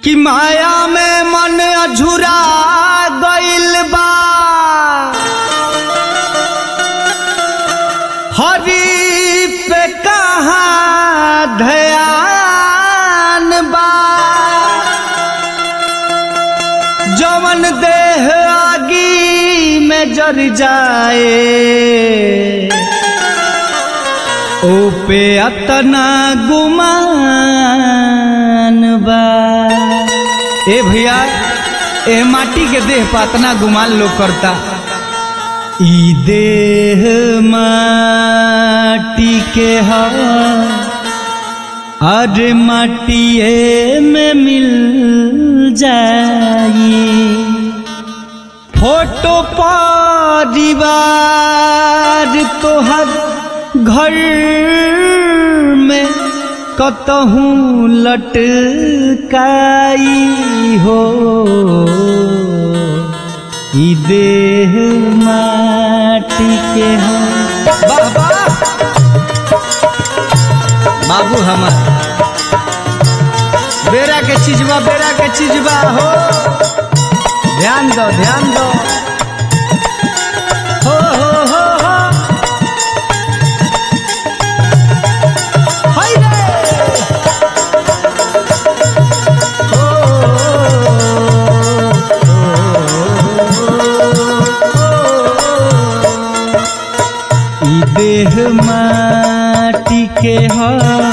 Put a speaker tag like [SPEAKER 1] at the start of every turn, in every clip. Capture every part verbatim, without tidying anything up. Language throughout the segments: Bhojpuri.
[SPEAKER 1] कि माया में मन अझुरा गइल बा, हरि पे कहाँ ध्यान बा। जवन देह आगी में जर जाए, ओ पे अतना गुमान बा। ए भैया ए माटी के देह पर अतना गुमान लोग करता। ई देह माटी के हा, अरे माटिए में मिल जाई। फोटो परिवार तोहर घर में कतहूँ लटकाई हो। ई देह माटी के हो। वाह वाह बाबू हमार बेरा के चीजवा, बेरा के चीजवा हो। ध्यान दो ध्यान दो हो हो हो हो। हाय रे हो ई देह माटी के हो,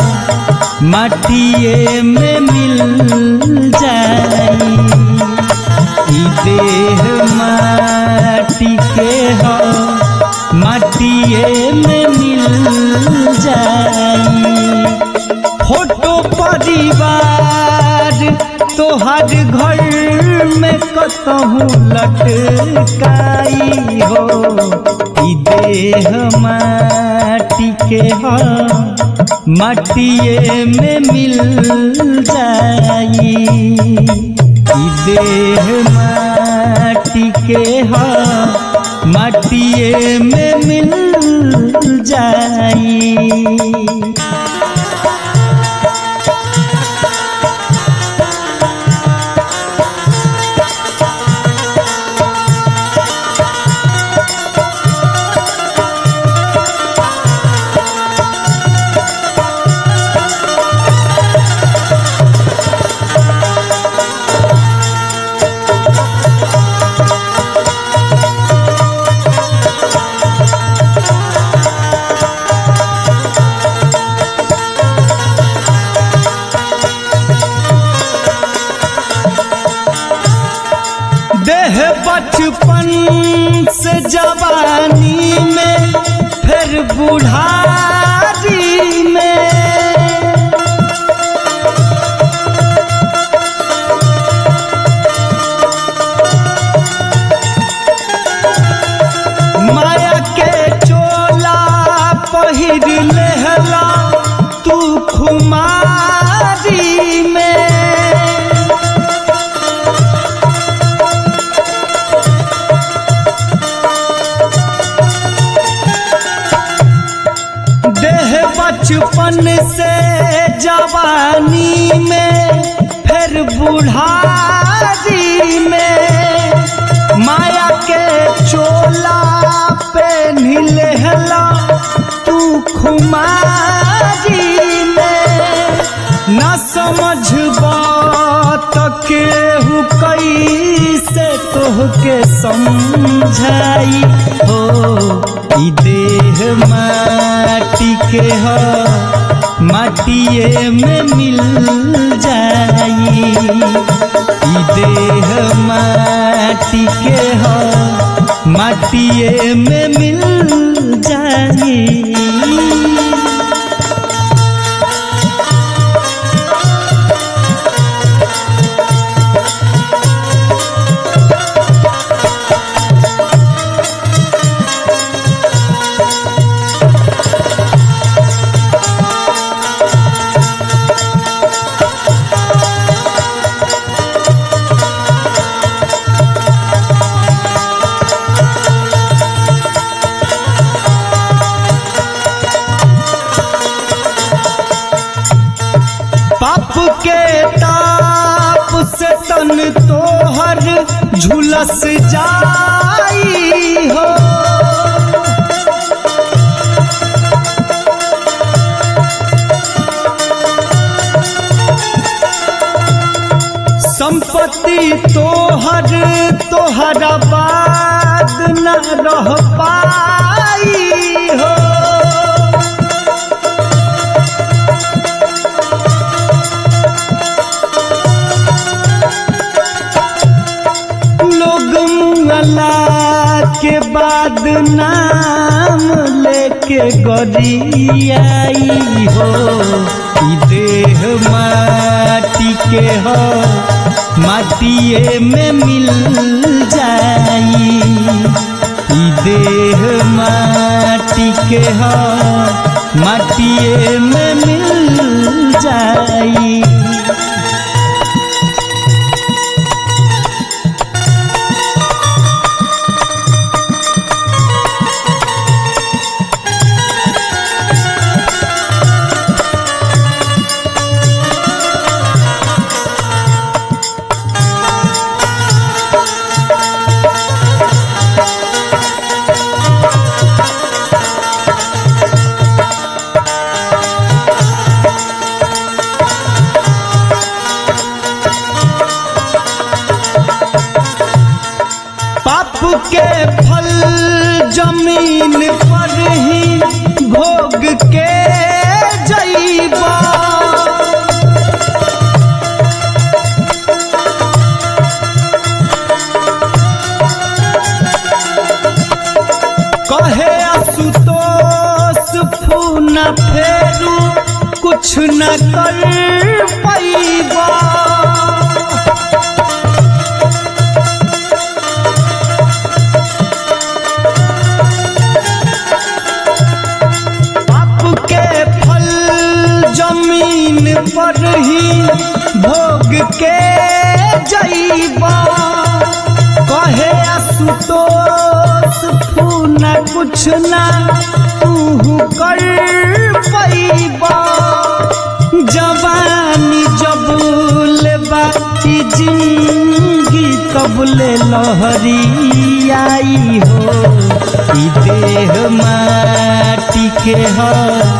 [SPEAKER 1] माटिए में मिल जाई। ई देह माटी के हो, माटिए में मिल जाई। फोटो परिवार तोहर घर में कतहूँ लटकाई हो। ई देह माटी के हो, माटिए में मिल जाई। ई देह माटी के हा, माटिए में मिल जाई। देह बचपन से जवानी में, फिर बुढ़ारी में। माया के चोला पहिर लेहला तू खुमारी में। देह बचपन से जवानी में, फिर बुढ़ारी में। माया के चोला पे नीलेहला तू खुमारी में। न समझ बात केहू कैसे तोहके समझाई हो। ई देह माटी के हो, माटिए में मिल जाई। ई देह माटी के हो, माटिए में मिल जाई। झुलस जाई हो। संपत्ति तोहर तोहरा बाद न रह पाई हो। के बाद नाम लेके गरियाई हो। ई देह माटी के हो माटिए में मिल जाई। ई देह माटी के हो माटिए में मिल जाई। के फल जमीन पर ही भोग के जइबा। कहे आशुतोष फूना फेरू कुछ न कर पैबा। पर ही भोग के जइबा। कहे आशुतोष फूना कुछ ना तू कर पैबा। जवानी जब लेबा जिंदगी तब ले लहरी आई हो। ई देह माटी के हो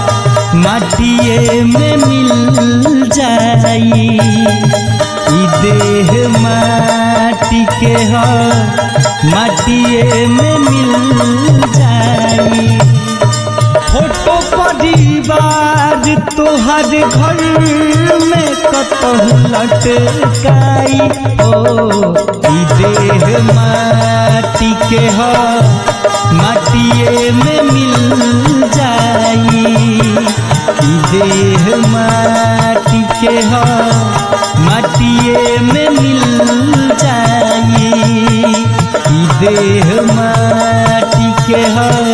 [SPEAKER 1] माटिए में मिल जाई। ई देह माटी के हो माटिए में मिल जाई। फोटो परिवार तोहर घर में कतहु लटकाई हो। ई देह माटी के हो माटिए में मिल जाई। ई देह माटी के हो माटिए में मिल जाई। ई देह माटी के हो